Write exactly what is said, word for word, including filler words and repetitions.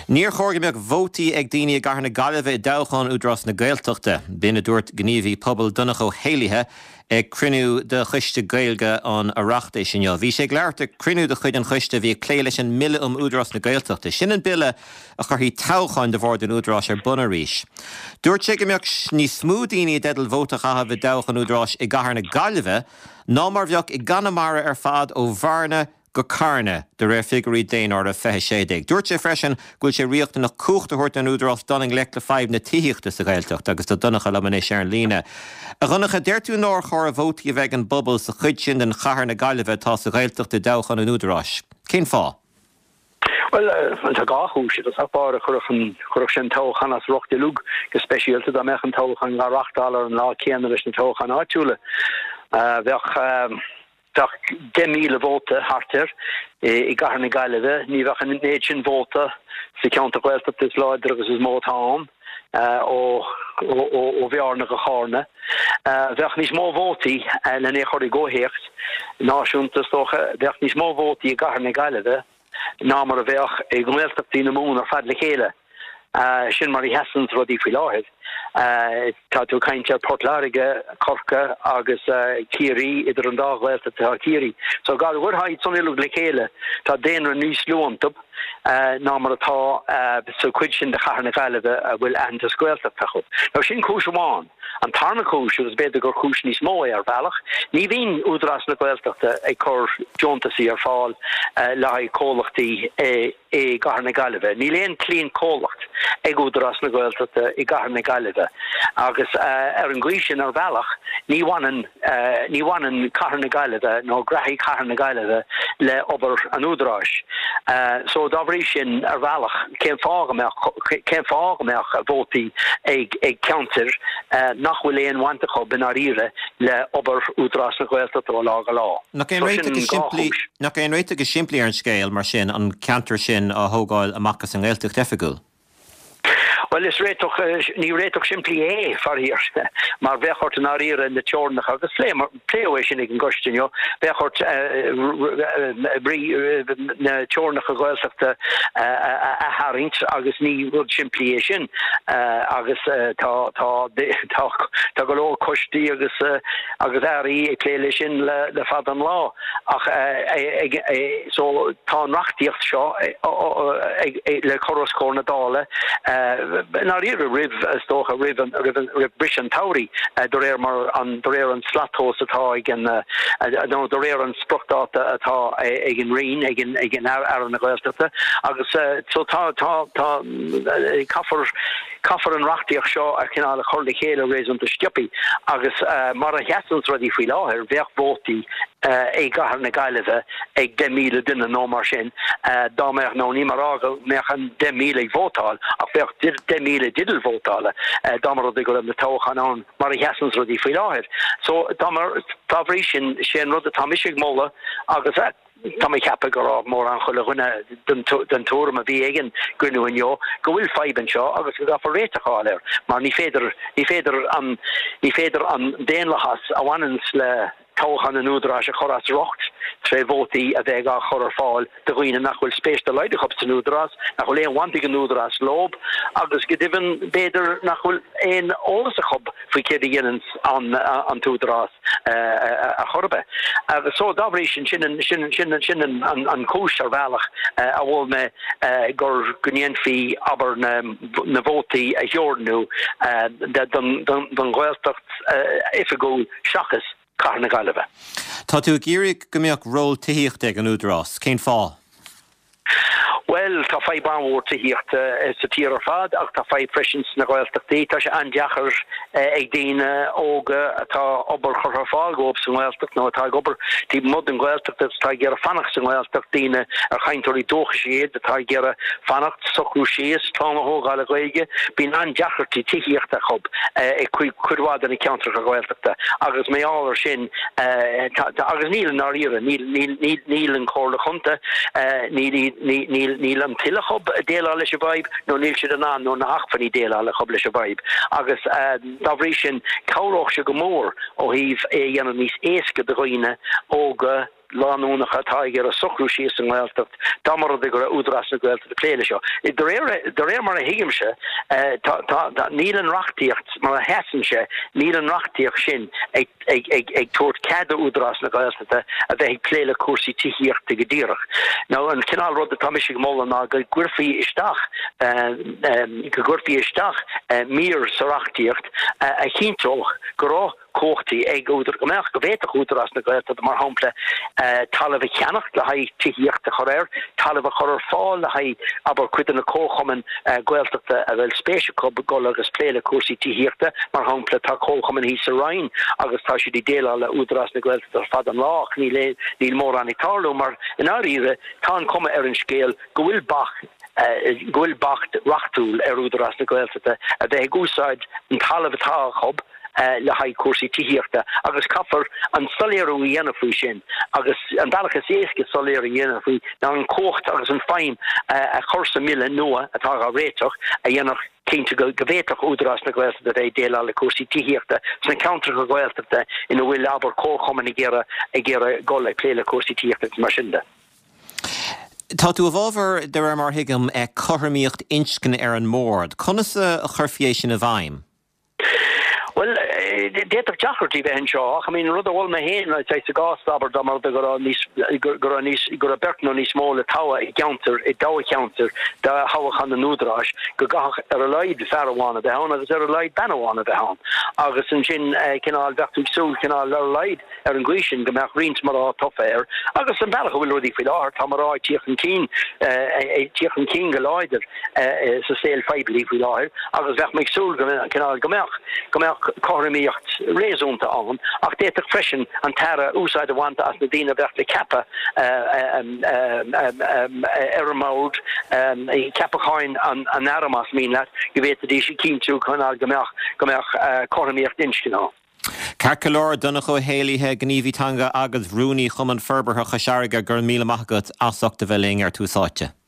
Níor chóirgeamach vótaí ag daoine a gcathair na Gaillimhe i dtogháin údras na Gaeltachta. Bíonn dúirt gníomhaí pobl donach ó héalaithe ag cruinniú de chuiste Gaeilge an oireachta sin. Bhí sé gglairte cruinniú de chuid an chuiste bhí clé leis an mille um údras na Gaeltachta. Sin an bille a chuirtí toghcháin de bhór den údras ar bun arís. Dúirt sé gomeach ní smú daoine dedal vóta chatha bh dtoghan údras i gcathair na Gaillimhe, ná mar bheadh i Ganamara ar fad ó Bharna go Carna de réir figurí déin ar a feithe séideag. Dúirt sé freisin gúil sé riochta na cúchta thuirt an údras donning lech le fáibh na tííochta sa Gaeltacht agus do dunacha le manéis ar an líne. A runnacha deirtú nóir chóir a vótaí a bheith an bubble sa chuid sin den chathair na Gaillimhe tá sa Gaeltacht i dtoghan an údras. Cén fá? Well, an tá gáthúis is apá a chuirchan chuirch sin tóchan as rocht de lug go speisialta da mechan tóchan ga rachtálar an lá céanna leis na tóchan áitiúla. Bheach Dag demile vote harter i gcathair na Gaillimhe, ní bheach an néid sin vóta sa ceantar Gaeltacht is láidir agus is mód hán ó ó bhear na go chána. Bheach níos mó vótaí le né chuir i ggóhéacht náisiúntas tócha bheach níos mó vótaí i gcathair na Gaillimhe ná mar a bheach i Gaeltachtaí na mún ar fad le chéile. Sin mar i hesans rudí faoi láthir. Tá tú cainte Portláirige, Corca agus Ciarí idir an dá Gaeltacht tá Ciarí. So gá bhfuir haid son ilug le chéile tá déanra níos luantab ná mar atá sa cuid sin de chathair na Gaillimhe bhfuil antas Gaeltacht chu. Now sin cúis amháin. An tarna cúis is beidir gur cúis níos mó ar bhealach. Ní bhín údras na Gaeltachta ag chur deontasaí ar fáil le haid cólachtaí é gcathair na Gaillimhe. Ní léon clín cólacht ag údras na Gaeltachta i gcathair na Gaillimhe. Agus ar an gcuis sin ar bhealach ní bhainean ní bhainean chathair na Gaillimhe nó graithí chathair na Gaillimhe le obair an údras. So dá bhrí sin ar bhealach cén fágameach vótaí ag ag counter nach bhfuil éon bhainteach bin ar ire le obair údras na Gaeltacht ó lá go lá. Nach éon réite go siimplí ar an scéal mar sin an cantar sin a thógáil amachchas an Gaeltacht efigúil. Well, is réitoch ní réitoch simply é far hier. Maar bheachort an áíre in de teornach agus lé mar plééis sin ag an gostin jo. Bheachort brí na teornach a Gaeltachta a haringt agus ní rud simply é sin agus tá tá tá go leor costí agus agus airí ag léile sin le le fad an lá. Ach so tá nachtíocht seo le choroscór na dála Nar ire rib as tócha rib an rib bris an tauri do réir mar an do réir an slathós atá ag an no do réir an spruchtdáta atá ag an riin ag an ag an ar an na Gaeltachta agus so tá tá tá caffar caffar an rachtíoch seo a cinál a chur le chéile rééis an stiopi agus mar a heasans rudí faoi láthir bheach vótaí ag gcathair na Gaillimhe ag de míle duine nó mar sin dá meach nó ní mar ágal meach an de míle vótáil ach bheach de míle didal vótáile dá mar rud go na tóchan an mar a heasans rudí faoi láthir. So dá mar tá bhrí sin sin rud a tá misig móla agus Tá mé cepa go rá mór an chuile ghine den túm a bhí igen gunú in jo, go bhfuil feiban seo agus go gafar réiteáil ir, mar ní féidir ní féidir an ní féidir an déanlachas a bhainans le tóchan an údras a choras rocht tre vótaí a bheith a chor fáil de roioine nach bhfuil spéis de leideach op san údras, nach bhfuil éon wantig an údras lob, agus go dibhan béidir nach bhfuil éon ólas a chob faoi céad dhéanans an an túdras a chorbe. Agus so dá bhrí sin sin sin sin sin an cúis ar bhealach a bhfuil me gur gníon fí aber na na vótaí a dheornú don Gaeltacht ifigú seachas chathair na Gaillimhe. Tá tú géirigh go mbeadh ról tííocht ag an údras, cén fá? Well, tá fai banhór tííocht sa tíar ar fad ach tá fai presins na Gaeltachtaí tá sé andeachar ag daoine óga atá obair chur ar fáil go san Gaeltacht nó atá obair tí mud an Gaeltacht tá gur fannacht san Gaeltacht daoine ar chaintúirí dócha siad atá gur fannacht socrú sios tána thógáil a Gaeilge bíonn andeachar tí tííocht a chob ag chuidhád an ceantar a Gaeltachta agus méálar sin agus níl an áíre níl an cóir le chunta níl níl an tilechob déala leis a bhaib nó níl siad an an nó na achfaní déala le chob leis a bhaib agus dá bhrí sin cabhróch se go mór ó híh é dhéanam níos éasca de roioine óga lánúnach atá gur a socrú sí an ghiltecht damar de gur údras na ghiltecht de pléile seo. I de réir mar a hiigimse níl an rachtíocht mar a hesanse níl an rachtíocht sin ag tuairt cad údras na ghiltecht a bheith ag pléile cuasaí tíhíocht go ddíireach. Now an cinál rud atá mis go móla ná go gcuirfaí isteach go gcuirfaí isteach mír sa rachtíocht a chintóch go rá cóchtaí ag údar go meach go bhéach údras na ghiltecht mar hampla talamh cheannacht le haid tíhíocht a choréir talamh a chorar fáil le haid aber cuidan na cóchaman ghilteachta a bhfuil spéise go agus pléile cuasaí tíhíochta mar hampla tá cóchaman hí sa rain agus tá si dí déile le údras na ghiltecht ar fad an lách níl níl mór an tarlú mar in áíre tá an cuma ar an scéal go bhfuil bach gohfuil bacht rachtúil ar údras na ghilteachta a bheith gúsáid an talamh atá chob le haid cuasaí tíhíochta agus caafar an soléir ó dhéanamh sin agus an dalachas éasca soléir a dhéanamh ná an cócht agus an féim a chorsa mille nua atá a réitoch a dhéanach cínte go bhéach údras na ghilteachta é déile le cuasaí tíhíochta san counter go ghilteachta ina bhfuil aber cóchaman i ggéire i ggéire gola pléile cuasaí tíhíochta mar sinda. Tá tú a bhábhar de ra mar hiigim ag chothraíocht inscin ar an mór. Conas a churfiéis sin a bhaim? Well, déach deachartí bheith seo. I mean, rud a bhfuil me héin I'd say sa gás aber damar de gur níos gur níos gur a bertno níos móla tawa i counter i dawa counter da hawach an údras go gach ar a leid ferhána de hán agus ar a leid benhána de hán. Agus an sin cinál bhechtú súl cinál ar leid ar an gcuisin go meach rins mar á tofa ar. Agus an bailach bhfuil rudí fil áhar tá mar á tíochan cín tíochan cín go leidir sa séil feibli fil áhar agus bheith meid súl cinál go meach go meach chorimíocht réúnta an ach déach freisin an tara úsáid bhaanta as na dtíine bheith le cepa ar mód cepaáin an aramas mína go bhéit a dí sé cínú chuná go meach go meach chorimíocht inscinná. Carcalóir Donnach Ó Héilithe gníomhítanga agus bhrúnaí chuman ferbertha chasearga gur míle maithagad asachta bheling ar túsáite.